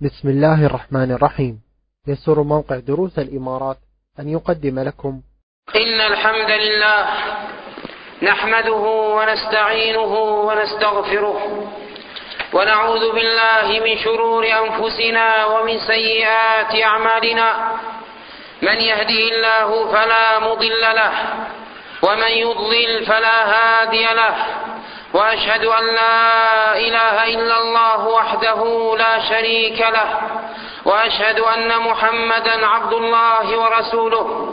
بسم الله الرحمن الرحيم. يسر موقع دروس الإمارات أن يقدم لكم إن الحمد لله نحمده ونستعينه ونستغفره ونعوذ بالله من شرور أنفسنا ومن سيئات أعمالنا. من يهده الله فلا مضل له ومن يضلل فلا هادي له، وأشهد أن لا إله إلا الله وحده لا شريك له، وأشهد أن محمدا عبد الله ورسوله.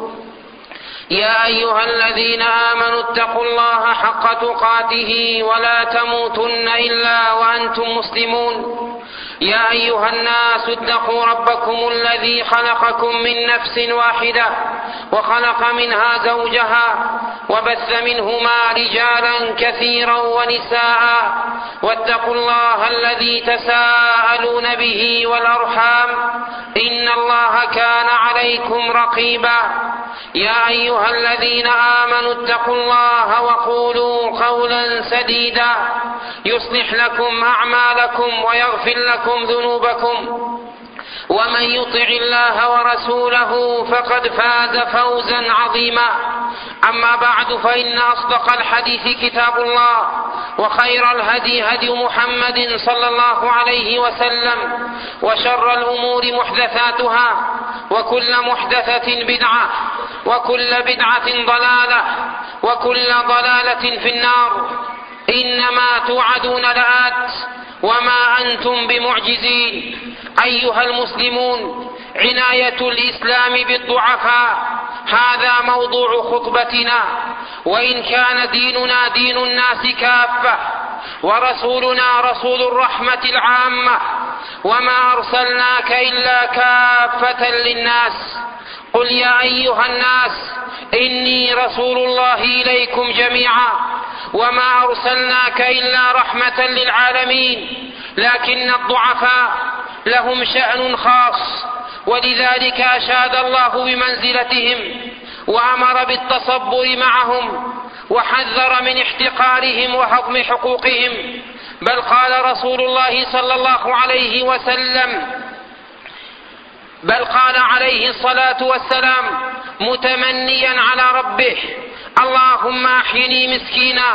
يا أيها الذين آمنوا اتقوا الله حق تقاته ولا تموتن إلا وأنتم مسلمون. يا أيها الناس اتقوا ربكم الذي خلقكم من نفس واحدة وخلق منها زوجها وبث منهما رجالا كثيرا ونساء، واتقوا الله الذي تساءلون به والأرحام إن الله كان عليكم رقيبا. يا أيها الذين آمنوا اتقوا الله وقولوا قولا سديدا يصلح لكم أعمالكم ويغفر لكم ذنوبكم، ومن يطع الله ورسوله فقد فاز فوزا عظيما. أما بعد، فإن أصدق الحديث كتاب الله، وخير الهدي هدي محمد صلى الله عليه وسلم، وشر الأمور محدثاتها، وكل محدثة بدعة، وكل بدعة ضلالة، وكل ضلالة في النار. إنما توعدون لآت وما أنتم بمعجزين. أيها المسلمون، عناية الإسلام بالضعفاء هذا موضوع خطبتنا. وإن كان ديننا دين الناس كافة، ورسولنا رسول الرحمة العامة، وما أرسلناك إلا كافة للناس. قل يا أيها الناس إني رسول الله إليكم جميعا، وما أرسلناك إلا رحمة للعالمين. لكن الضعفاء لهم شأن خاص، ولذلك أشاد الله بمنزلتهم وأمر بالتصبر معهم، وحذر من احتقارهم وهضم حقوقهم. بل قال رسول الله صلى الله عليه وسلم، بل قال عليه الصلاة والسلام متمنيا على ربه: اللهم أحيني مسكينا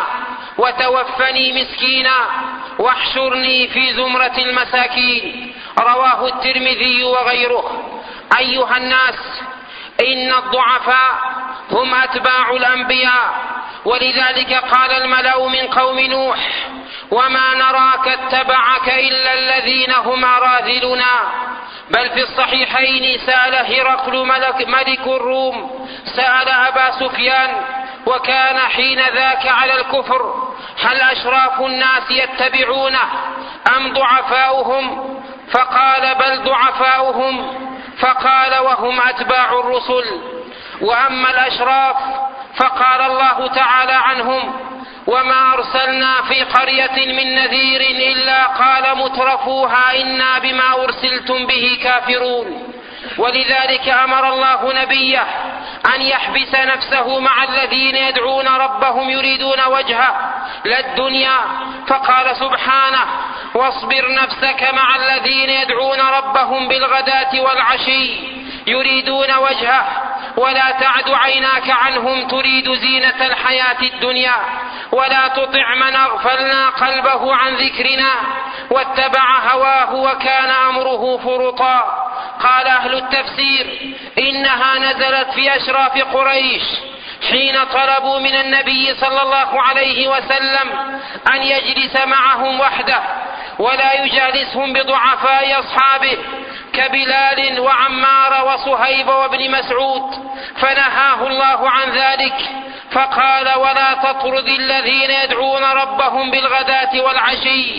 وتوفني مسكينا واحشرني في زمرة المساكين. رواه الترمذي وغيره. أيها الناس، إن الضعفاء هم أتباع الأنبياء، ولذلك قال الملأ من قوم نوح: وما نراك اتبعك إلا الذين هم أراذلنا. بل في الصحيحين سأل هرقل ملك الروم، سأل أبا سفيان وكان حين ذاك على الكفر: هل أشراف الناس يتبعونه أم ضعفاؤهم؟ فقال: بل ضعفاؤهم. فقال: وهم أتباع الرسل. وأما الأشراف فقال الله تعالى عنهم: وما أرسلنا في قرية من نذير إلا قال مترفوها إنا بما أرسلتم به كافرون. ولذلك أمر الله نبيه أن يحبس نفسه مع الذين يدعون ربهم يريدون وجهه لا الدنيا، فقال سبحانه: واصبر نفسك مع الذين يدعون ربهم بالغداة والعشي يريدون وجهه ولا تعد عيناك عنهم تريد زينة الحياة الدنيا، ولا تطع من أغفلنا قلبه عن ذكرنا واتبع هواه وكان أمره فرطا. قال أهل التفسير: إنها نزلت في أشراف قريش حين طلبوا من النبي صلى الله عليه وسلم أن يجلس معهم وحده ولا يجالسهم بضعفاء أصحابه كبلال وعمار وصهيب وابن مسعود، فنهاه الله عن ذلك، فقال: ولا تطرد الذين يدعون ربهم بالغداة والعشي.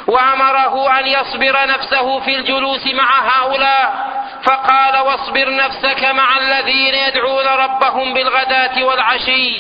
وأمره أن يصبر نفسه في الجلوس مع هؤلاء، فقال: واصبر نفسك مع الذين يدعون ربهم بالغداة والعشي.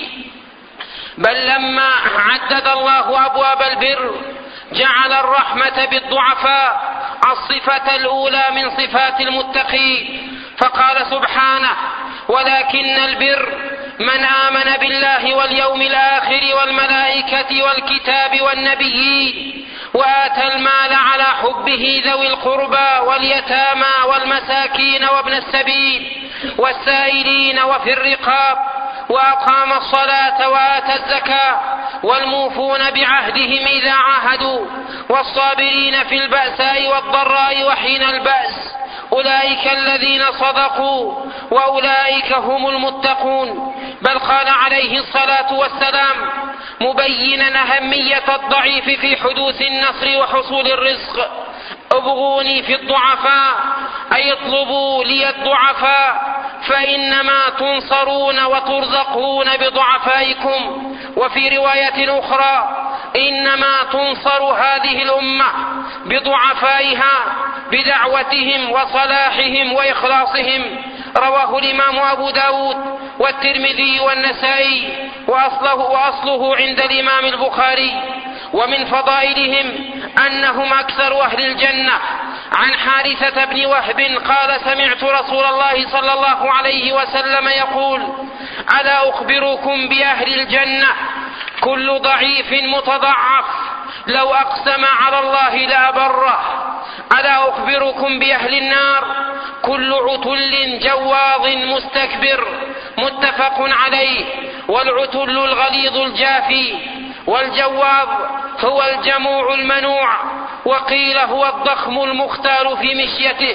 بل لما عدد الله أبواب البر جعل الرحمة بالضعفاء الصفة الأولى من صفات المتقين، فقال سبحانه: ولكن البر من آمن بالله واليوم الآخر والملائكة والكتاب والنبيين وآتى المال على حبه ذوي القربى واليتامى والمساكين وابن السبيل والسائلين وفي الرقاب، وأقام الصلاة وآتى الزكاة، والموفون بعهدهم إذا عاهدوا، والصابرين في البأساء والضراء وحين البأس، أولئك الذين صدقوا وأولئك هم المتقون. بل قال عليه الصلاة والسلام مبينا أهمية الضعيف في حدوث النصر وحصول الرزق: ابغوني في الضعفاء، أي اطلبوا لي الضعفاء، فإنما تنصرون وترزقون بضعفائكم. وفي رواية أخرى: إنما تنصر هذه الأمة بضعفائها بدعوتهم وصلاحهم وإخلاصهم. رواه الإمام أبو داود والترمذي والنسائي، وأصله عند الإمام البخاري. ومن فضائلهم أنهم أكثر أهل الجنة. عن حارثة بن وهب قال: سمعت رسول الله صلى الله عليه وسلم يقول: ألا أخبركم بأهل الجنة؟ كل ضعيف متضعف لو أقسم على الله لأبره. ألا أخبركم بأهل النار؟ كل عتل جواظ مستكبر. متفق عليه. والعتل الغليظ الجافي، والجواظ هو الجموع المنوع، وقيل هو الضخم المختار في مشيته.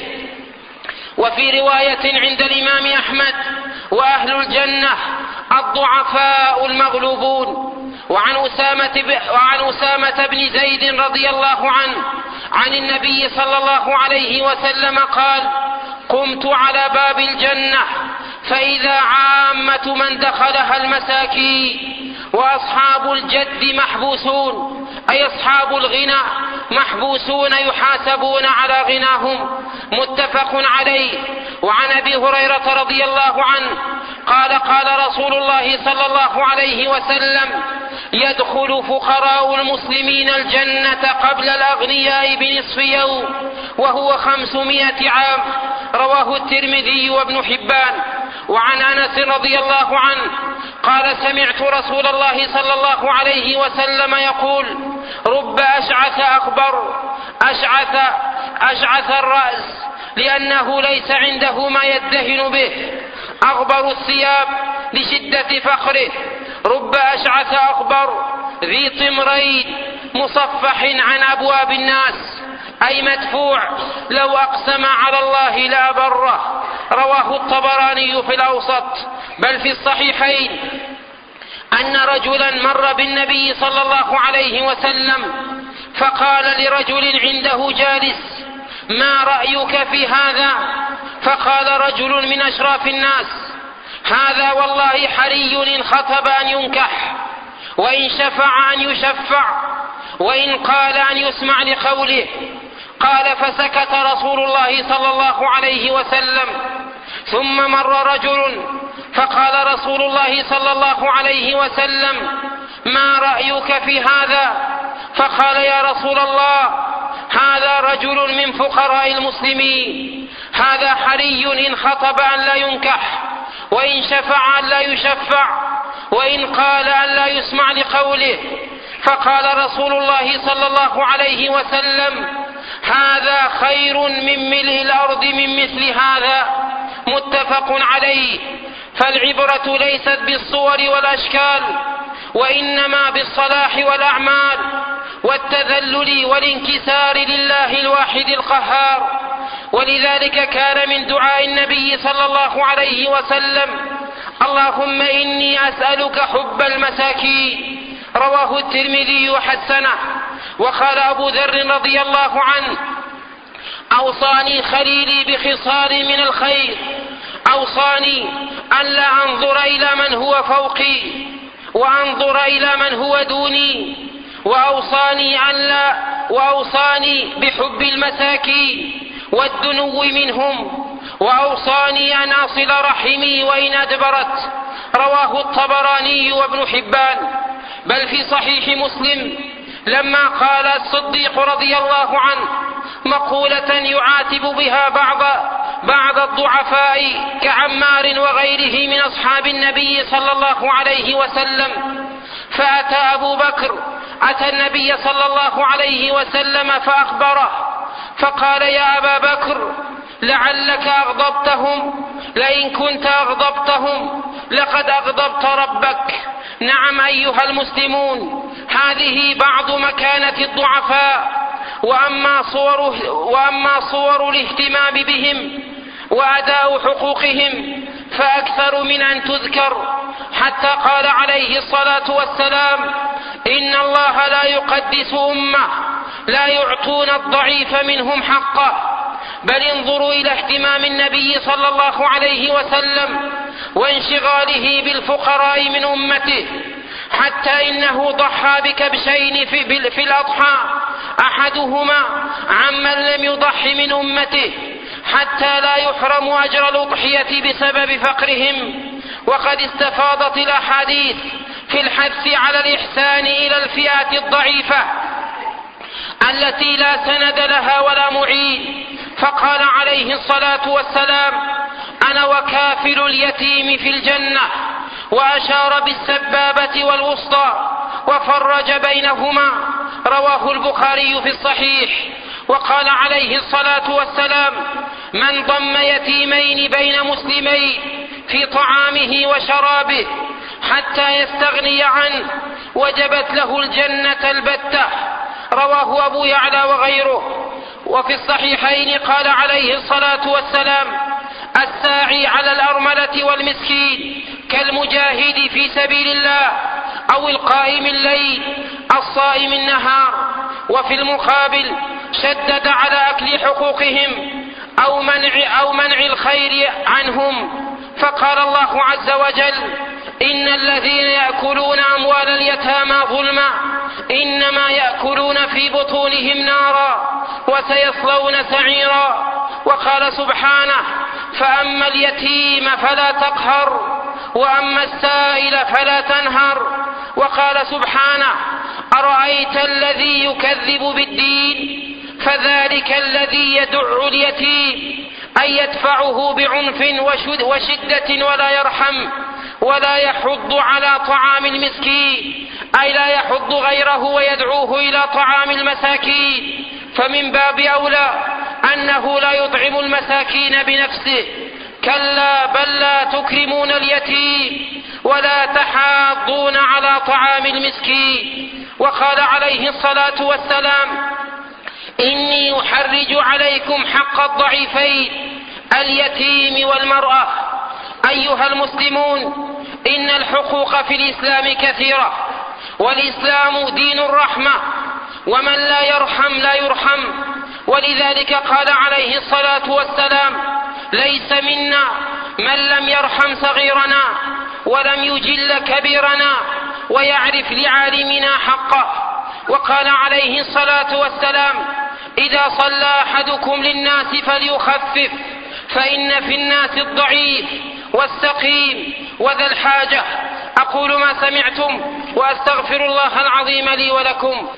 وفي رواية عند الإمام أحمد: وأهل الجنة الضعفاء المغلوبون. وعن أسامة بن زيد رضي الله عنه عن النبي صلى الله عليه وسلم قال: قمت على باب الجنة فإذا عامة من دخلها المساكين، وأصحاب الجد محبوسون، أي أصحاب الغنى محبوسون يحاسبون على غناهم. متفق عليه. وعن أبي هريرة رضي الله عنه قال: قال رسول الله صلى الله عليه وسلم: يدخل فقراء المسلمين الجنة قبل الأغنياء بنصف يوم، وهو 500 عام. رواه الترمذي وابن حبان. وعن أنس رضي الله عنه قال: سمعت رسول الله صلى الله عليه وسلم يقول: رب أشعث أكبر أشعث الرأس، لأنه ليس عنده ما يدهن به، أغبر الثياب لشدة فخره. رب أشعث أكبر ذي طمرين مصفح عن أبواب الناس، أي مدفوع لو أقسم على الله لأبره. رواه الطبراني في الأوسط. بل في الصحيحين أن رجلا مر بالنبي صلى الله عليه وسلم فقال لرجل عنده جالس: ما رأيك في هذا؟ فقال رجل من أشراف الناس: هذا والله حري إن خطب أن ينكح، وإن شفع أن يشفع، وإن قال أن يسمع لقوله. قال: فسكت رسول الله صلى الله عليه وسلم. ثم مر رجل فقال رسول الله صلى الله عليه وسلم: ما رأيك في هذا؟ فقال: يا رسول الله، هذا رجل من فقراء المسلمين، هذا حري إن خطب أن لا ينكح، وإن شفع أن لا يشفع، وإن قال أن لا يسمع لقوله. فقال رسول الله صلى الله عليه وسلم: هذا خير من ملء الأرض من مثل هذا. متفق عليه. فالعبرة ليست بالصور والأشكال، وإنما بالصلاح والأعمال والتذلل والانكسار لله الواحد القهار. ولذلك كان من دعاء النبي صلى الله عليه وسلم: اللهم إني أسألك حب المساكين. رواه الترمذي وحسنه. وقال أبو ذر رضي الله عنه: أوصاني خليلي بخصال من الخير، أوصاني أن لا أنظر إلى من هو فوقي وأنظر إلى من هو دوني، وأوصاني بحب المساكين والدنو منهم، وأوصاني أن أصل رحمي وإن أدبرت. رواه الطبراني وابن حبان. بل في صحيح مسلم لما قال الصديق رضي الله عنه مقولة يعاتب بها بعض الضعفاء كعمار وغيره من أصحاب النبي صلى الله عليه وسلم: فأتى أبو بكر أتى النبي صلى الله عليه وسلم فأخبره فقال: يا أبا بكر، لعلك أغضبتهم، لئن كنت أغضبتهم لقد أغضبت ربك. نعم أيها المسلمون، هذه بعض مكانة الضعفاء، وأما صور الاهتمام بهم وأداء حقوقهم فأكثر من أن تذكر، حتى قال عليه الصلاة والسلام: إن الله لا يقدس أمة لا يعطون الضعيف منهم حقه. بل انظروا إلى اهتمام النبي صلى الله عليه وسلم وانشغاله بالفقراء من أمته، حتى إنه ضحى بكبشين في الأضحى، أحدهما عمن لم يضح من أمته حتى لا يحرم أجر الأضحية بسبب فقرهم. وقد استفاضت الأحاديث في الحث على الإحسان إلى الفئات الضعيفة التي لا سند لها ولا معين، فقال عليه الصلاة والسلام: أنا وكافل اليتيم في الجنة، وأشار بالسبابة والوسطى وفرج بينهما، رواه البخاري في الصحيح. وقال عليه الصلاة والسلام: من ضم يتيمين بين مسلمين في طعامه وشرابه حتى يستغني عنه وجبت له الجنة البتة، رواه أبو يعلى وغيره. وفي الصحيحين قال عليه الصلاة والسلام: الساعي على الأرملة والمسكين كالمجاهد في سبيل الله أو القائم الليل الصائم النهار. وفي المقابل شدد على أكل حقوقهم أو منع الخير عنهم، فقال الله عز وجل: إن الذين يأكلون أموال اليتامى ظلما إنما يأكلون في بطونهم نارا وسيصلون سعيرا. وقال سبحانه: فأما اليتيم فلا تقهر وأما السائل فلا تنهر. وقال سبحانه: أرأيت الذي يكذب بالدين فذلك الذي يدع اليتيم، أي يدفعه بعنف وشدة ولا يرحم ولا يحض على طعام المسكين، أي لا يحض غيره ويدعوه إلى طعام المساكين. فمن باب أولى أنه لا يطعم المساكين بنفسه، كلا بل لا تكرمون اليتيم ولا تحاضون على طعام المسكين. وقال عليه الصلاة والسلام: إني أحرج عليكم حق الضعيفين اليتيم والمرأة. أيها المسلمون، إن الحقوق في الإسلام كثيرة، والإسلام دين الرحمة، ومن لا يرحم لا يرحم. ولذلك قال عليه الصلاة والسلام: ليس منا من لم يرحم صغيرنا ولم يجل كبيرنا ويعرف لعالمنا حقه. وقال عليه الصلاة والسلام: إذا صلى أحدكم للناس فليخفف، فإن في الناس الضعيف والسقيم وذا الحاجة. أقول ما سمعتم وأستغفر الله العظيم لي ولكم.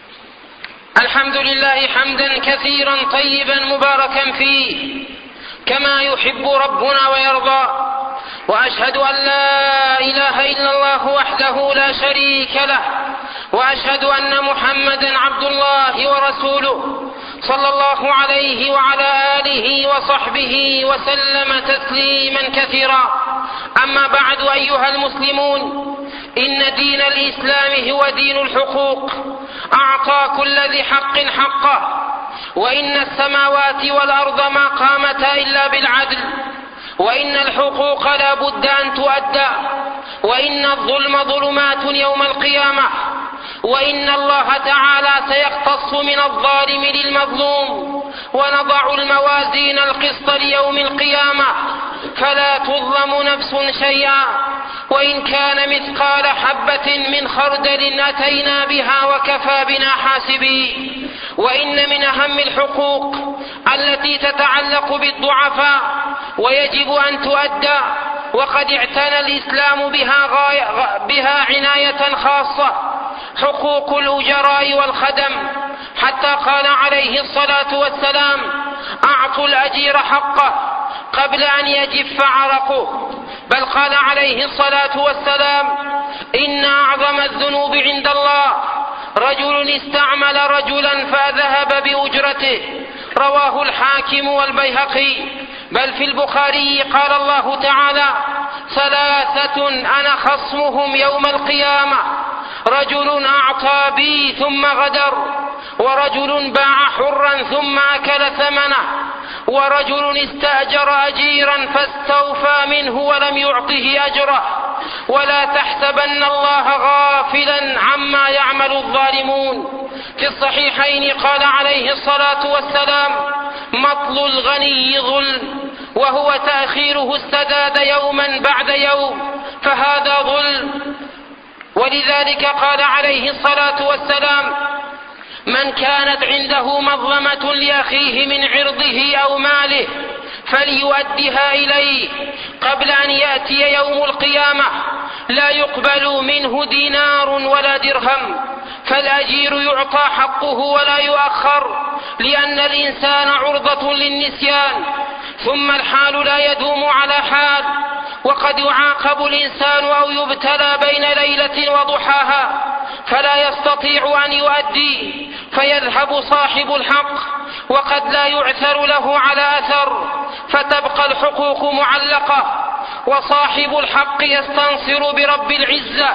الحمد لله حمدا كثيرا طيبا مباركا فيه كما يحب ربنا ويرضى، وأشهد أن لا إله إلا الله وحده لا شريك له، وأشهد أن محمدا عبد الله ورسوله صلى الله عليه وعلى آله وصحبه وسلم تسليما كثيرا. أما بعد، أيها المسلمون، إن دين الإسلام هو دين الحقوق، أعطى كل ذي حق حقه، وإن السماوات والأرض ما قامتا إلا بالعدل، وإن الحقوق لا بد أن تؤدى، وإن الظلم ظلمات يوم القيامة، وإن الله تعالى سيقتص من الظالم للمظلوم، ونضع الموازين القسط ليوم القيامة فلا تظلم نفس شيئا، وإن كان مثقال حبة من خردل أتينا بها وكفى بنا حاسبين. وإن من أهم الحقوق التي تتعلق بالضعفاء ويجب أن تؤدى، وقد اعتنى الإسلام بها عناية خاصة، حقوق الأجراء والخدم، حتى قال عليه الصلاة والسلام: أعطوا الأجير حقه قبل أن يجف عرقه. بل قال عليه الصلاة والسلام: إن أعظم الذنوب عند الله رجل استعمل رجلا فذهب بأجرته. رواه الحاكم والبيهقي. بل في البخاري قال الله تعالى: 3 أنا خصمهم يوم القيامة: رجل أعطى بي ثم غدر، ورجل باع حرا ثم أكل ثمنه، ورجل استأجر أجيرا فاستوفى منه ولم يعطه أجره. ولا تحسبن الله غافلا عما يعمل الظالمون. في الصحيحين قال عليه الصلاة والسلام: مطل الغني ظلم، وهو تأخيره السداد يوما بعد يوم، فهذا ظلم. ولذلك قال عليه الصلاة والسلام: من كانت عنده مظلمة لأخيه من عرضه أو ماله فليؤدها إليه قبل أن يأتي يوم القيامة لا يقبل منه دينار ولا درهم. فالأجير يعطى حقه ولا يؤخر، لأن الإنسان عرضة للنسيان. ثم الحال لا يدوم على حال، وقد يعاقب الإنسان أو يبتلى بين ليلة وضحاها فلا يستطيع أن يؤدي، فيذهب صاحب الحق وقد لا يعثر له على أثر، فتبقى الحقوق معلقة، وصاحب الحق يستنصر برب العزة.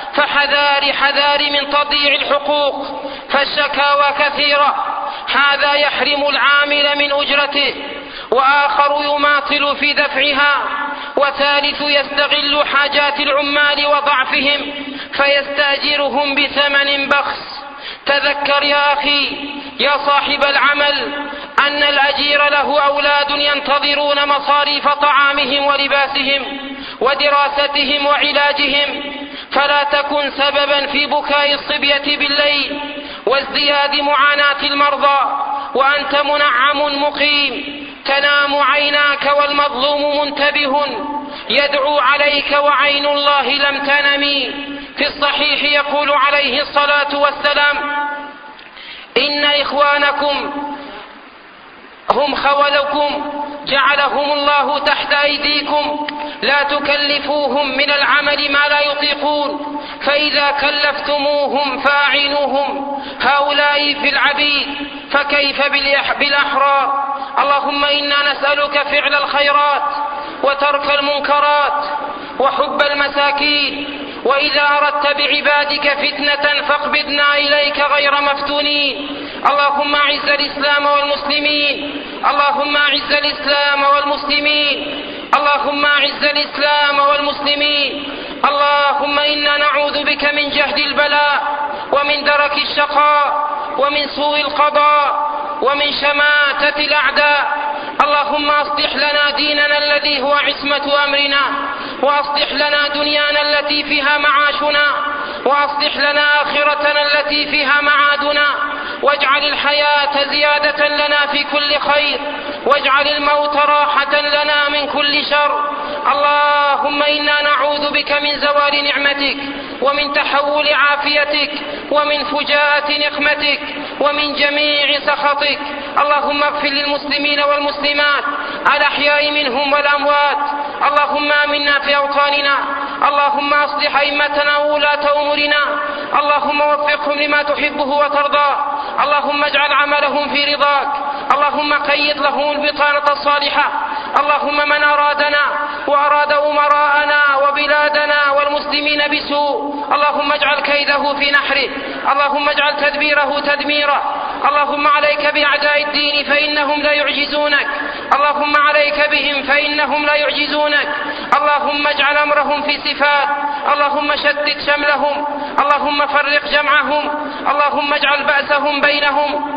فحذار من تضييع الحقوق، فالشكاوى كثيرة. هذا يحرم العامل من أجرته، وآخر يماطل في دفعها، وثالث يستغل حاجات العمال وضعفهم فيستأجرهم بثمن بخس. تذكر يا أخي يا صاحب العمل أن الأجير له أولاد ينتظرون مصاريف طعامهم ولباسهم ودراستهم وعلاجهم، فلا تكن سببا في بكاء الصبية بالليل وازدياد معاناة المرضى وأنت منعم مقيم. تنام عيناك والمظلوم منتبه يدعو عليك وعين الله لم تنمي. في الصحيح يقول عليه الصلاة والسلام: إن إخوانكم هم خولكم جعلهم الله تحت أيديكم، لا تكلفوهم من العمل ما لا يطيقون، فإذا كلفتموهم فأعينوهم. هؤلاء في العبيد فكيف بالأحرار؟ اللهم إنا نسألك فعل الخيرات وترك المنكرات وحب المساكين، وإذا أردت بعبادك فتنة فاقبضنا إليك غير مفتونين. اللهم أعز الإسلام والمسلمين، اللهم أعز الإسلام والمسلمين، اللهم أعز الإسلام والمسلمين. اللهم إنا نعوذ بك من جهد البلاء ومن درك الشقاء ومن سوء القضاء ومن شماتة الأعداء. اللهم أصلح لنا ديننا الذي هو عصمة أمرنا، وأصلح لنا دنيانا التي فيها معاشنا، وأصلح لنا آخرتنا التي فيها معادنا، واجعل الحياة زيادة لنا في كل خير، واجعل الموت راحة لنا من كل شر. اللهم إنا نعوذ بك من زوال نعمتك ومن تحول عافيتك ومن فجاءة نقمتك ومن جميع سخطك. اللهم اغفر للمسلمين والمسلمات الأحياء منهم والأموات. اللهم آمنا في أوطاننا، اللهم أصلح أئمتنا وولاة أمورنا، اللهم وفقهم لما تحبه وترضاه، اللهم اجعل عملهم في رضاك، اللهم قيض لهم البطانة الصالحة. اللهم من أرادنا وأراد أمراءنا وبلادنا والمسلمين بسوء اللهم اجعل كيده في نحره، اللهم اجعل تدبيره تدميره. اللهم عليك بأعداء الدين فإنهم لا يعجزونك، اللهم عليك بهم فإنهم لا يعجزونك. اللهم اجعل أمرهم في صفات، اللهم شتت شملهم، اللهم فرق جمعهم، اللهم اجعل بأسهم بينهم.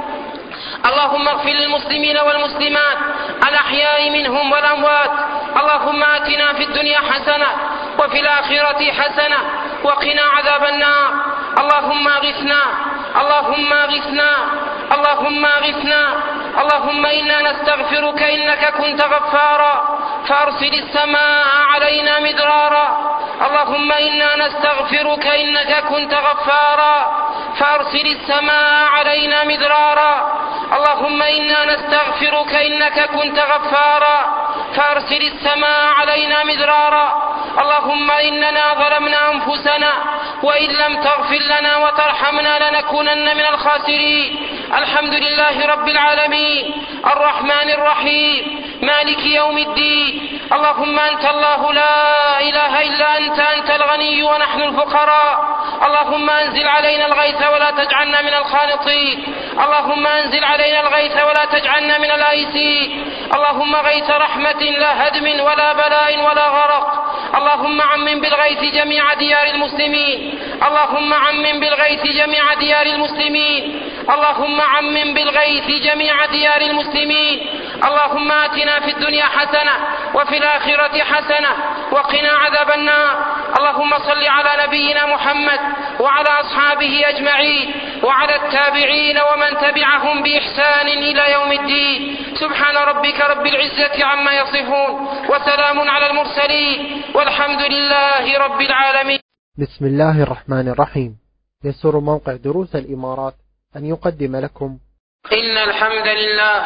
اللهم اغفر للمسلمين والمسلمات الأحياء منهم والأموات. اللهم آتنا في الدنيا حسنة وفي الآخرة حسنة وقنا عذاب النار. اللهم اغثنا، اللهم اغثنا، اللهم اغثنا. اللهم إنا نستغفرك إنك كنت غفارا فأرسل السماء علينا مدرارا. اللهم إنا نستغفرك إنك كنت غفارا فأرسل السماء علينا مدرارا. اللهم إنا نستغفرك إنك كنت غفارا فأرسل السماء علينا مدرارا. اللهم إننا ظلمنا أنفسنا وإن لم تغفر لنا وترحمنا لنكونن من الخاسرين. الحمد لله رب العالمين الرحمن الرحيم مالك يوم الدين. اللهم أنت الله لا إله إلا أنت الغني ونحن الفقراء. اللهم أنزل علينا الغيث ولا تجعلنا من القانطين. اللهم أنزل علينا الغيث ولا تجعلنا من الآيسين. اللهم غيث رحمة لا هدم ولا بلاء ولا غرق. اللهم عمم بالغيث جميع ديار المسلمين. اللهم عمم بالغيث جميع ديار المسلمين. اللهم عمم بالغيث جميع ديار المسلمين. اللهم آتنا في الدنيا حسنة وفي الآخرة حسنة وقنا عذاب النار. اللهم صل على نبينا محمد وعلى أصحابه أجمعين وعلى التابعين ومن تبعهم بإحسان إلى يوم الدين. سبحان ربك رب العزة عما يصفون وسلام على المرسلين والحمد لله رب العالمين. بسم الله الرحمن الرحيم. يسر موقع دروس الإمارات أن يقدم لكم إن الحمد لله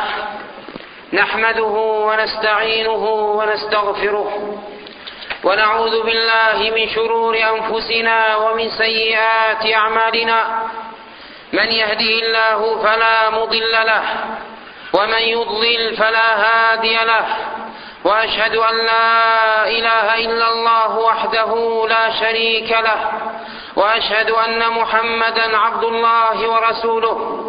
نحمده ونستعينه ونستغفره ونعوذ بالله من شرور أنفسنا ومن سيئات أعمالنا. من يهده الله فلا مضل له ومن يضلل فلا هادي له. وأشهد أن لا إله إلا الله وحده لا شريك له وأشهد أن محمدا عبد الله ورسوله.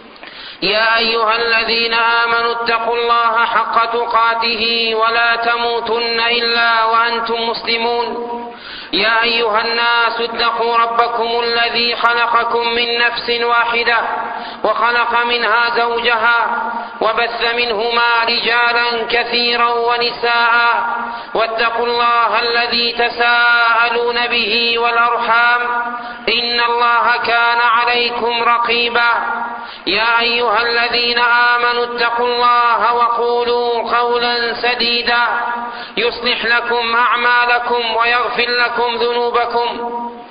يا أيها الذين آمنوا اتقوا الله حق تقاته ولا تموتن إلا وأنتم مسلمون. يا أيها الناس اتقوا ربكم الذي خلقكم من نفس واحدة وخلق منها زوجها وبث منهما رجالا كثيرا ونساء واتقوا الله الذي تساءلون به والأرحام إن الله كان عليكم رقيبا. يا أيها الذين آمنوا اتقوا الله وقولوا قولا سديدا يصلح لكم أعمالكم ويغفر لكم ذنوبكم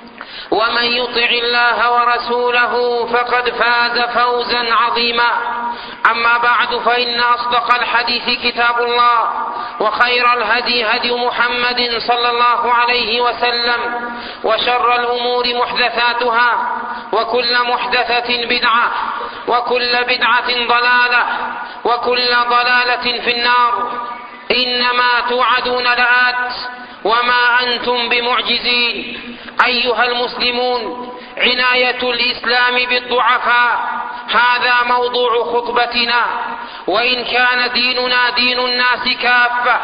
ومن يطع الله ورسوله فقد فاز فوزا عظيما. أما بعد فإن أصدق الحديث كتاب الله وخير الهدي هدي محمد صلى الله عليه وسلم وشر الأمور محدثاتها وكل محدثة بدعة وكل بدعة ضلالة وكل ضلالة في النار. إنما توعدون لآت وما أنتم بمعجزين. أيها المسلمون، عناية الإسلام بالضعفاء هذا موضوع خطبتنا. وإن كان ديننا دين الناس كافة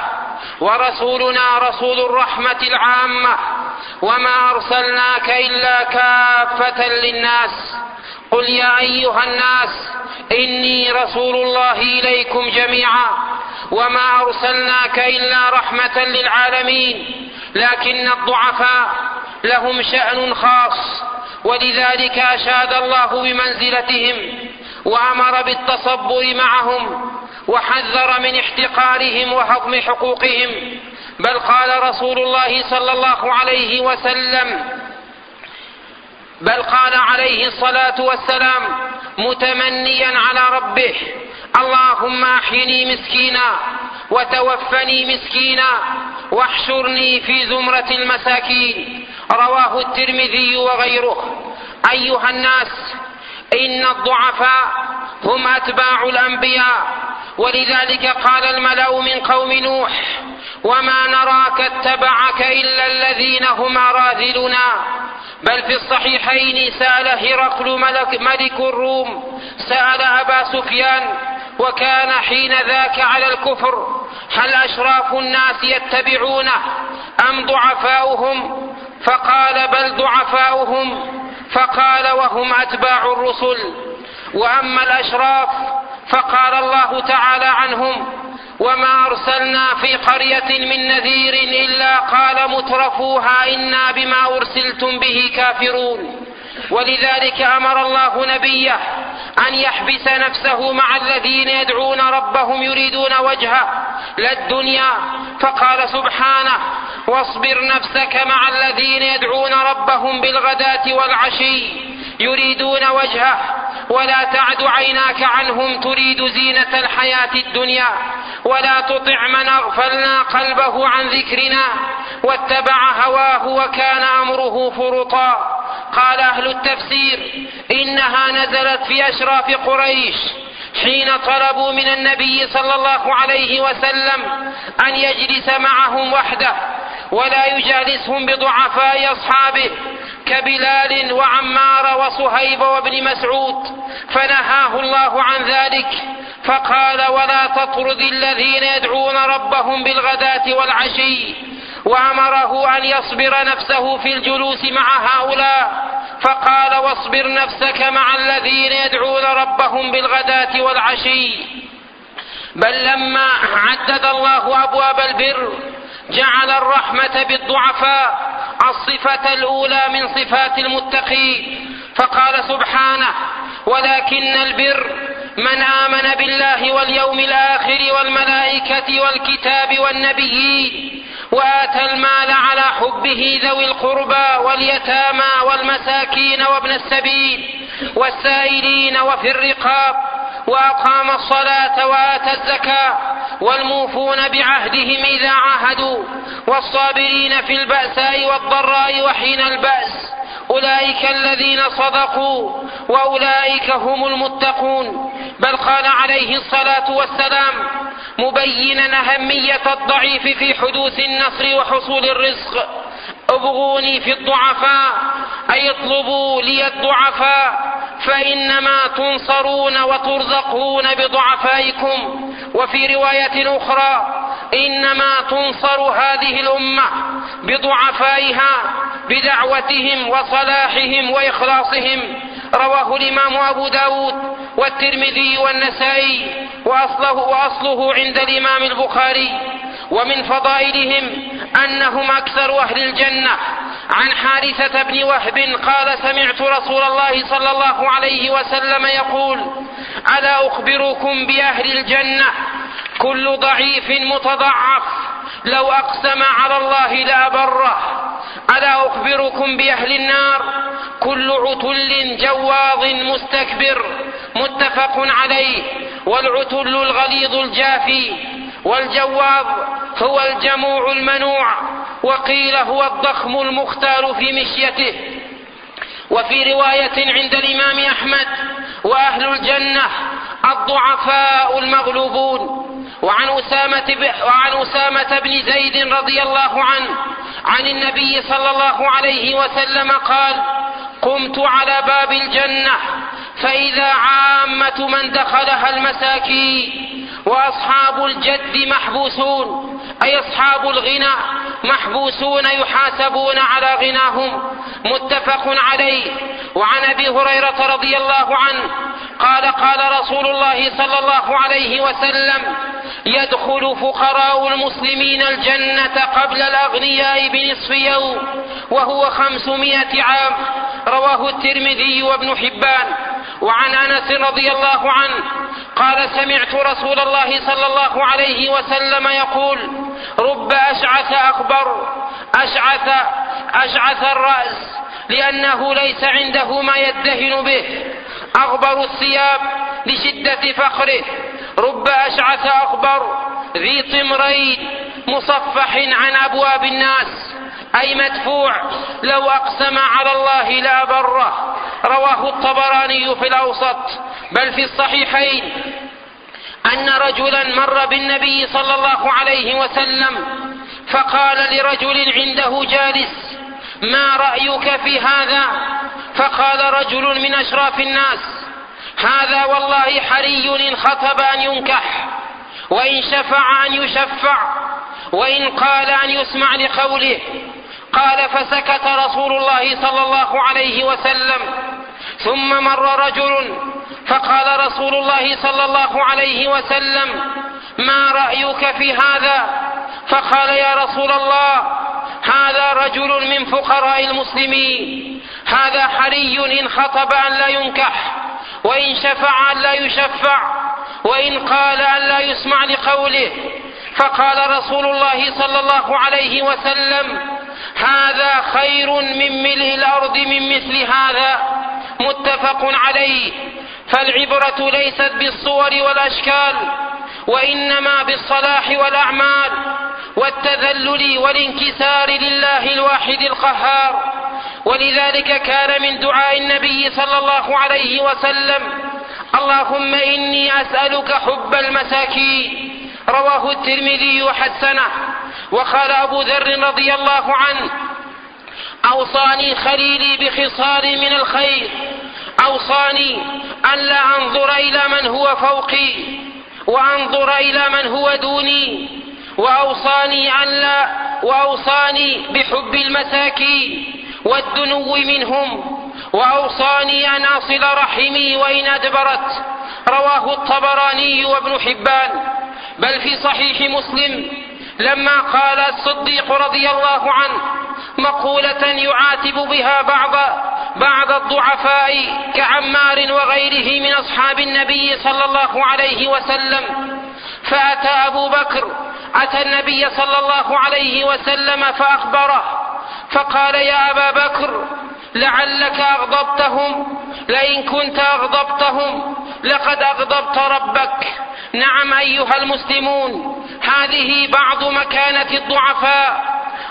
ورسولنا رسول الرحمة العامة وما أرسلناك إلا كافة للناس. قل يا أيها الناس إني رسول الله إليكم جميعا وما أرسلناك إلا رحمة للعالمين. لكن الضعفاء لهم شأن خاص ولذلك أشاد الله بمنزلتهم وأمر بالتصبر معهم وحذر من احتقارهم وهضم حقوقهم. بل قال رسول الله صلى الله عليه وسلم بل قال عليه الصلاة والسلام متمنيا على ربه اللهم أحيني مسكينا وتوفني مسكينا واحشرني في زمرة المساكين. رواه الترمذي وغيره. أيها الناس، إن الضعفاء هم أتباع الأنبياء ولذلك قال الملأ من قوم نوح وما نراك اتبعك إلا الذين هم أراذلنا. بل في الصحيحين سأل هرقل ملك الروم سأل أبا سفيان وكان حين ذاك على الكفر هل أشراف الناس يتبعونه أم ضعفاؤهم؟ فقال بل ضعفاؤهم. فقال وهم أتباع الرسل. وأما الأشراف فقال الله تعالى عنهم وما أرسلنا في قرية من نذير إلا قال مترفوها إنا بما أرسلتم به كافرون. ولذلك أمر الله نبيه أن يحبس نفسه مع الذين يدعون ربهم يريدون وجهه لا الدنيا. فقال سبحانه واصبر نفسك مع الذين يدعون ربهم بالغداة والعشي يريدون وجهه ولا تعد عيناك عنهم تريد زينة الحياة الدنيا ولا تطع من أغفلنا قلبه عن ذكرنا واتبع هواه وكان أمره فرطا. قال أهل التفسير إنها نزلت في أشراف قريش حين طلبوا من النبي صلى الله عليه وسلم أن يجلس معهم وحده ولا يجالسهم بضعفاء أصحابه كبلال وعمار وصهيب وابن مسعود، فنهاه الله عن ذلك فقال ولا تطرد الذين يدعون ربهم بالغداة والعشي، وأمره أن يصبر نفسه في الجلوس مع هؤلاء فقال واصبر نفسك مع الذين يدعون ربهم بالغداة والعشي. بل لما عدد الله أبواب البر جعل الرحمة بالضعفاء الصفة الأولى من صفات المتقين، فقال سبحانه ولكن البر من آمن بالله واليوم الآخر والملائكة والكتاب والنبيين وآتى المال على حبه ذوي القربى واليتامى والمساكين وابن السبيل والسائلين وفي الرقاب وأقام الصلاة وآتى الزكاة والموفون بعهدهم إذا عاهدوا والصابرين في البأساء والضراء وحين البأس أولئك الذين صدقوا وأولئك هم المتقون. بل قال عليه الصلاة والسلام مبينا أهمية الضعيف في حدوث النصر وحصول الرزق ابغوني في الضعفاء أي اطلبوا لي الضعفاء فإنما تنصرون وترزقون بضعفائكم. وفي رواية أخرى إنما تنصر هذه الأمة بضعفائها بدعوتهم وصلاحهم وإخلاصهم. رواه الإمام أبو داود والترمذي والنسائي وأصله عند الإمام البخاري. ومن فضائلهم أنهم أكثر أهل الجنة. عن حارثة بن وهب قال سمعت رسول الله صلى الله عليه وسلم يقول ألا أخبركم بأهل الجنة كل ضعيف متضعف لو أقسم على الله لأبره. ألا أخبركم بأهل النار كل عتل جواظ مستكبر. متفق عليه. والعتل الغليظ الجافي والجواظ هو الجموع المنوع وقيل هو الضخم المختال في مشيته. وفي رواية عند الإمام أحمد وأهل الجنة الضعفاء المغلوبون. وعن أسامة بن زيد رضي الله عنه عن النبي صلى الله عليه وسلم قال قمت على باب الجنة فإذا عامة من دخلها المساكين وأصحاب الجد محبوسون أي أصحاب الغنى محبوسون يحاسبون على غناهم. متفق عليه. وعن أبي هريرة رضي الله عنه قال قال رسول الله صلى الله عليه وسلم يدخل فقراء المسلمين الجنة قبل الأغنياء بنصف يوم وهو 500 عام. رواه الترمذي وابن حبان. وعن أنس رضي الله عنه قال سمعت رسول الله صلى الله عليه وسلم يقول رب أشعث أكبر أشعث الرأس لأنه ليس عنده ما يدهن به أغبر الثياب لشدة فقره. رب أشعث أكبر ذي طمرين مصفح عن أبواب الناس أي مدفوع لو أقسم على الله لأبره. رواه الطبراني في الأوسط. بل في الصحيحين أن رجلا مر بالنبي صلى الله عليه وسلم فقال لرجل عنده جالس ما رأيك في هذا؟ فقال رجل من أشراف الناس هذا والله حري إن خطب أن ينكح وإن شفع أن يشفع وإن قال أن يسمع لقوله. قال فسكت رسول الله صلى الله عليه وسلم. ثم مر رجل فقال رسول الله صلى الله عليه وسلم ما رأيك في هذا؟ فقال يا رسول الله هذا رجل من فقراء المسلمين هذا حري إن خطب أن لا ينكح وإن شفع أن لا يشفع وإن قال أن لا يسمع لقوله. فقال رسول الله صلى الله عليه وسلم هذا خير من ملء الأرض من مثل هذا. متفق عليه. فالعبرة ليست بالصور والأشكال، وإنما بالصلاح والأعمال والتذلل والانكسار لله الواحد القهار. ولذلك كان من دعاء النبي صلى الله عليه وسلم: اللهم إني أسألك حب المساكين. رواه الترمذي وحسنه. وقال أبو ذر رضي الله عنه: أوصاني خليلي بخصال من الخير، أوصاني ألا أنظر إلى من هو فوقي وأنظر إلى من هو دوني، وأوصاني بحب المساكين والدنو منهم، وأوصاني أن أصل رحمي وإن أدبرت. رواه الطبراني وابن حبان. بل في صحيح مسلم لما قال الصديق رضي الله عنه مقولة يعاتب بها بعض الضعفاء كعمار وغيره من أصحاب النبي صلى الله عليه وسلم، أتى النبي صلى الله عليه وسلم فأخبره فقال: يا أبا بكر، لعلك أغضبتهم، لئن كنت أغضبتهم لقد أغضبت ربك. نعم أيها المسلمون، هذه بعض مكانة الضعفاء.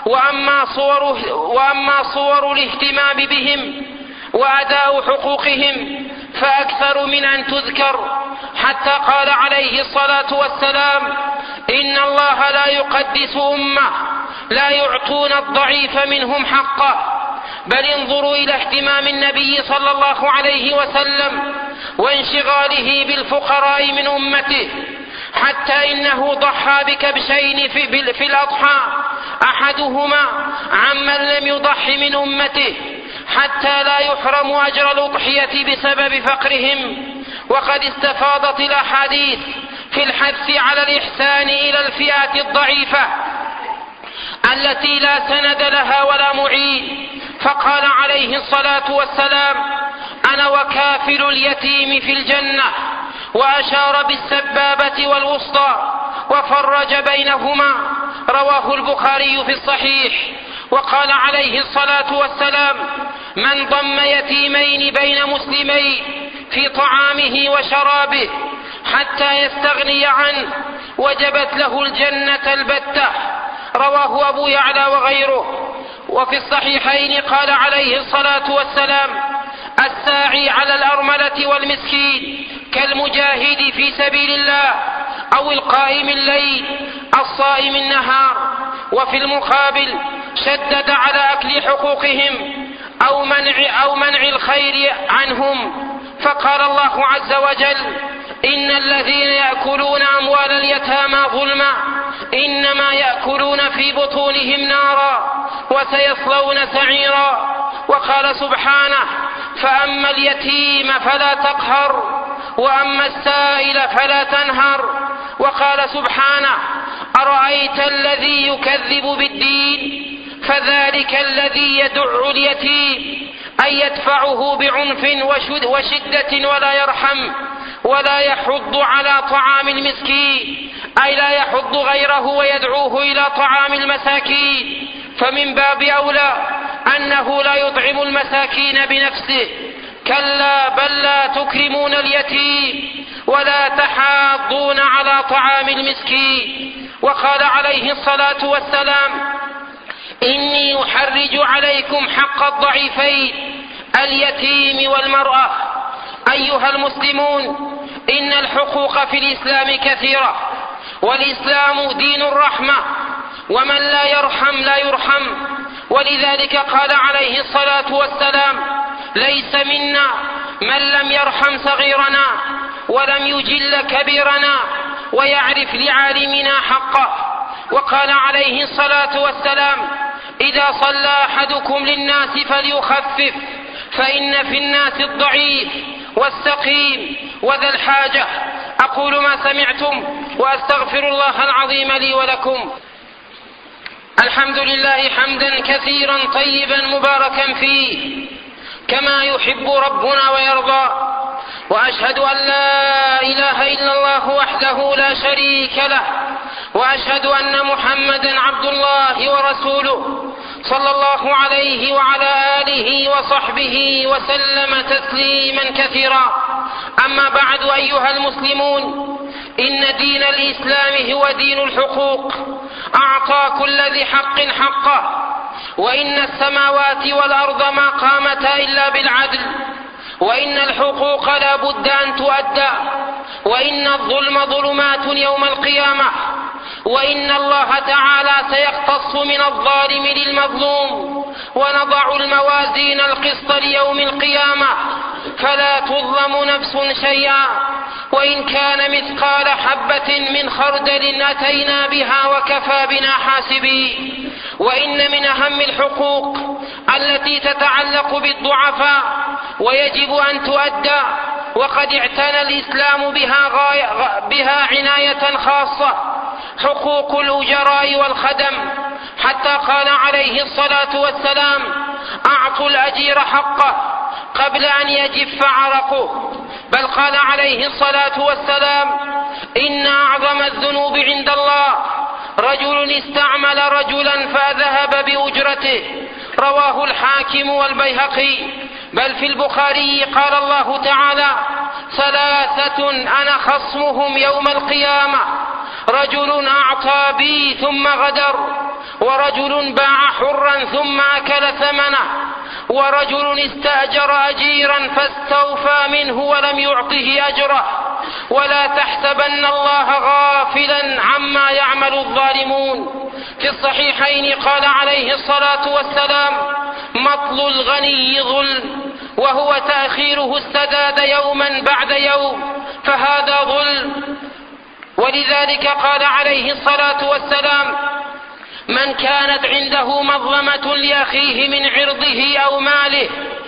وأما صور الاهتمام بهم وأداء حقوقهم فأكثر من أن تذكر، حتى قال عليه الصلاة والسلام: إن الله لا يقدس أمة لا يعطون الضعيف منهم حقه. بل انظروا إلى اهتمام النبي صلى الله عليه وسلم وانشغاله بالفقراء من أمته، حتى إنه ضحى بكبشين في الأضحى، أحدهما عمن لم يضح من أمته، حتى لا يحرم أجر الأضحية بسبب فقرهم. وقد استفاضت الأحاديث في الحث على الإحسان إلى الفئات الضعيفة التي لا سند لها ولا معين، فقال عليه الصلاة والسلام: أنا وكافل اليتيم في الجنة، وأشار بالسبابة والوسطى وفرج بينهما. رواه البخاري في الصحيح. وقال عليه الصلاة والسلام: من ضم يتيمين بين مسلمين في طعامه وشرابه حتى يستغني عنه وجبت له الجنة البتة. رواه أبو يعلى وغيره. وفي الصحيحين قال عليه الصلاة والسلام: الساعي على الأرملة والمسكين كالمجاهد في سبيل الله أو القائم الليل الصائم النهار. وفي المقابل شدد على أكل حقوقهم أو منع الخير عنهم، فقال الله عز وجل: إن الذين يأكلون أموال اليتامى ظلما إنما يأكلون في بطونهم نارا وسيصلون سعيرا. وقال سبحانه: فأما اليتيم فلا تقهر وأما السائل فلا تنهر. وقال سبحانه: أرأيت الذي يكذب بالدين فذلك الذي يدع اليتيم أن يدفعه بعنف وشدة ولا يرحم ولا يحض على طعام المسكين، أي لا يحض غيره ويدعوه إلى طعام المساكين. فمن باب أولى أنه لا يطعم المساكين بنفسه. كلا بل لا تكرمون اليتيم ولا تحاضون على طعام المسكين. وقال عليه الصلاة والسلام: إني أحرج عليكم حق الضعيفين اليتيم والمرأة. أيها المسلمون، إن الحقوق في الإسلام كثيرة، والإسلام دين الرحمة، ومن لا يرحم لا يرحم. ولذلك قال عليه الصلاة والسلام: ليس منا من لم يرحم صغيرنا ولم يجل كبيرنا ويعرف لعالمنا حقه. وقال عليه الصلاة والسلام: إذا صلى أحدكم للناس فليخفف، فإن في الناس الضعيف والسقيم وذا الحاجة. أقول ما سمعتم وأستغفر الله العظيم لي ولكم. الحمد لله حمدا كثيرا طيبا مباركا فيه كما يحب ربنا ويرضى، وأشهد أن لا إله إلا الله وحده لا شريك له، وأشهد أن محمدا عبد الله ورسوله صلى الله عليه وعلى آله وصحبه وسلم تسليما كثيرا. أما بعد أيها المسلمون، إن دين الإسلام هو دين الحقوق، أعطى كل ذي حق حقه، وإن السماوات والأرض ما قامتا إلا بالعدل، وإن الحقوق لا بد أن تؤدى، وإن الظلم ظلمات يوم القيامة، وإن الله تعالى سيقتص من الظالم للمظلوم، ونضع الموازين القسط ليوم القيامة فلا تظلم نفس شيئا، وإن كان مثقال حبة من خردل أتينا بها وكفى بنا حاسبين. وإن من أهم الحقوق التي تتعلق بالضعفاء ويجب أن تؤدى، وقد اعتنى الإسلام بها عناية خاصة، حقوق الأجراء والخدم، حتى قال عليه الصلاة والسلام: أعطوا الأجير حقه قبل أن يجف عرقه. بل قال عليه الصلاة والسلام: إن أعظم الذنوب عند الله رجل استعمل رجلا فذهب بأجرته، رواه الحاكم والبيهقي. بل في البخاري قال الله تعالى: ثلاثة أنا خصمهم يوم القيامة: رجل أعطى بي ثم غدر، ورجل باع حرا ثم أكل ثمنه، ورجل استأجر أجيرا فاستوفى منه ولم يعطه أجره. ولا تحسبن الله غافلا عما يعمل الظالمون. في الصحيحين قال عليه الصلاة والسلام: مطل الغني ظلم، وهو تأخيره السداد يوما بعد يوم، فهذا ظلم. ولذلك قال عليه الصلاة والسلام: من كانت عنده مظلمة لأخيه من عرضه أو ماله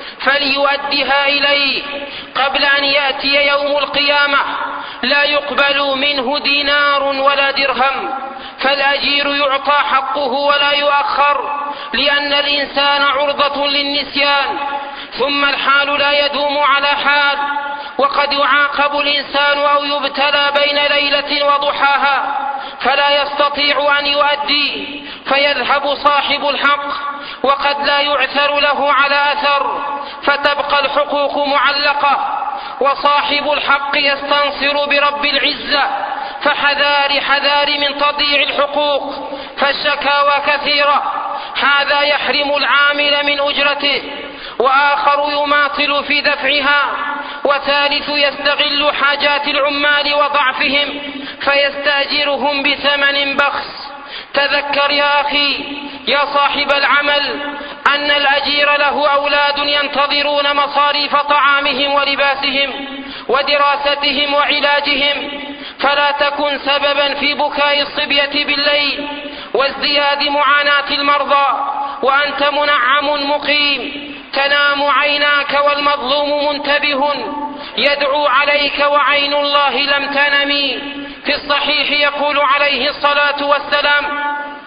فليؤدها إليه قبل أن يأتي يوم القيامة لا يقبل منه دينار ولا درهم. فالأجير يعطى حقه ولا يؤخر، لأن الإنسان عرضة للنسيان، ثم الحال لا يدوم على حال، وقد يعاقب الإنسان أو يبتلى بين ليلة وضحاها فلا يستطيع أن يؤدي، فيذهب صاحب الحق وقد لا يعثر له على أثر، فتبقى الحقوق معلقة، وصاحب الحق يستنصر برب العزة. فحذار حذار من تضييع الحقوق، فالشكاوى كثيرة: هذا يحرم العامل من أجرته، وآخر يماطل في دفعها، وثالث يستغل حاجات العمال وضعفهم فيستأجرهم بثمن بخس. تذكر يا أخي يا صاحب العمل أن الأجير له أولاد ينتظرون مصاريف طعامهم ولباسهم ودراستهم وعلاجهم، فلا تكن سببا في بكاء الصبية بالليل وازدياد معاناة المرضى وأنت منعم مقيم. تنام عيناك والمظلوم منتبه يدعو عليك وعين الله لم تنمي. في الصحيح يقول عليه الصلاة والسلام: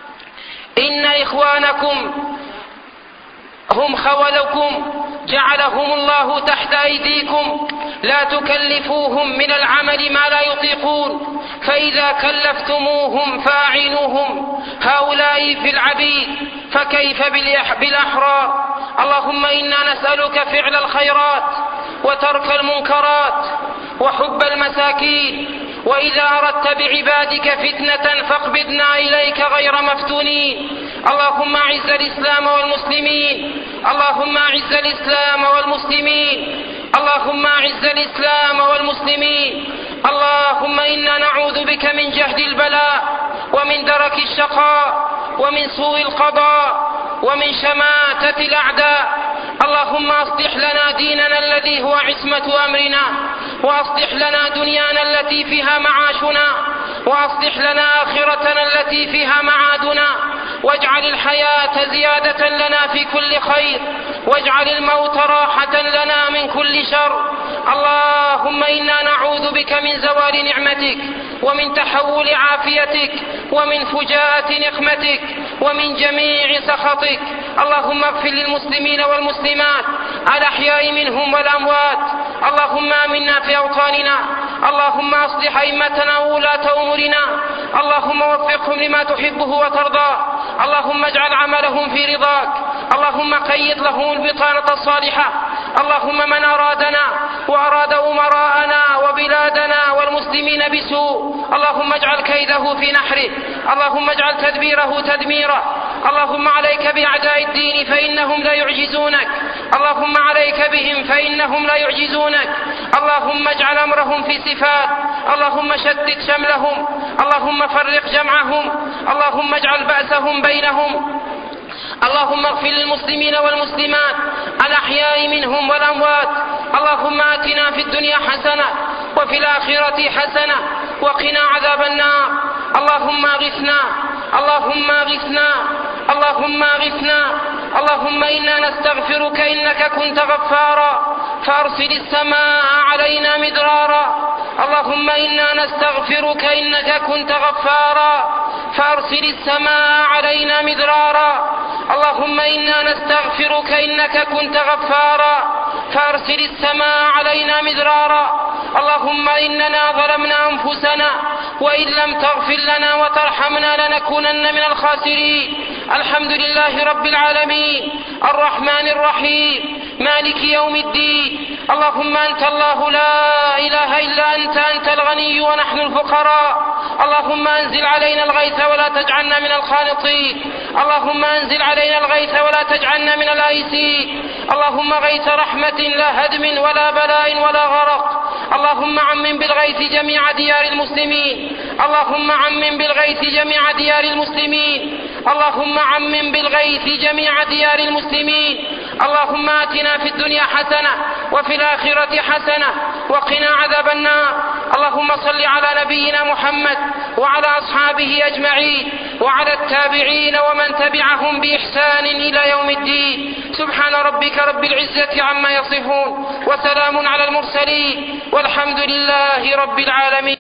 إن إخوانكم هم خولكم جعلهم الله تحت أيديكم، لا تكلفوهم من العمل ما لا يطيقون، فإذا كلفتموهم فأعينوهم. هؤلاء في العبيد فكيف بالأحرار؟ اللهم إنا نسألك فعل الخيرات وترك المنكرات وحب المساكين، وإذا أردت بعبادك فتنة فاقبضنا إليك غير مفتونين. اللهم أعز الإسلام والمسلمين، اللهم أعز الإسلام والمسلمين، اللهم أعز الإسلام والمسلمين. اللهم إنا نعوذ بك من جهد البلاء ومن درك الشقاء ومن سوء القضاء ومن شماتة الأعداء. اللهم أصلح لنا ديننا الذي هو عصمة أمرنا، وأصلح لنا دنيانا التي فيها معاشنا، وأصلح لنا آخرتنا التي فيها معادنا، واجعل الحياة زيادة لنا في كل خير، واجعل الموت راحة لنا من كل شر. اللهم إنا نعوذ بك من زوال نعمتك ومن تحول عافيتك ومن فجاءة نقمتك ومن جميع سخطك. اللهم اغفر للمسلمين والمسلمات الأحياء منهم والأموات. اللهم آمنا في أوطاننا، اللهم أصلح أئمتنا وولاة أمورنا، اللهم وفقهم لما تحبه وترضى، اللهم اجعل عملهم في رضاك، اللهم قيض لهم البطانة الصالحة، اللهم من أرادنا وأراد أمراءنا وبلادنا والمسلمين بسوء اللهم اجعل كيده في نحره، اللهم اجعل تدبيره تدميرا. اللهم عليك بأعداء الدين فإنهم لا يعجزونك، اللهم عليك بهم فإنهم لا يعجزونك. اللهم اجعل أمرهم في صفات، اللهم شتت شملهم، اللهم فرق جمعهم، اللهم اجعل بأسهم بينهم. اللهم اغفر للمسلمين والمسلمات الأحياء منهم والأموات. اللهم آتنا في الدنيا حسنة وفي الآخرة حسنة وقنا عذاب النار. اللهم اغثنا، اللهم اغثنا، اللهم اغثنا. اللهم إنا نستغفرك إنك كنت غفارا فأرسل السماء علينا مدرارا. اللهم إنا نستغفرك إنك كنت غفارا فأرسل السماء علينا مدرارا. اللهم إنا نستغفرك إنك كنت غفارا فأرسل السماء علينا مدرارا. اللهم إننا ظلمنا أنفسنا وإن لم تغفر لنا وترحمنا لنكونن من الخاسرين. الحمد لله رب العالمين الرحمن الرحيم مالك يوم الدين. اللهم أنت الله لا إله إلا أنت الغني ونحن الفقراء. اللهم أنزل علينا الغيث ولا تجعلنا من القانطين. اللهم أنزل علينا الغيث ولا تجعلنا من الآيسين. اللهم غيث رحمة لا هدم ولا بلاء ولا غرق. اللهم عمم بالغيث جميع ديار المسلمين. اللهم عمم بالغيث جميع ديار المسلمين. اللهم عمم بالغيث جميع ديار المسلمين. اللهم آتنا في الدنيا حسنة وفي الآخرة حسنة وقنا عذاب النار. اللهم صل على نبينا محمد وعلى أصحابه أجمعين وعلى التابعين ومن تبعهم بإحسان إلى يوم الدين. سبحان ربك رب العزة عما يصفون وسلام على المرسلين والحمد لله رب العالمين.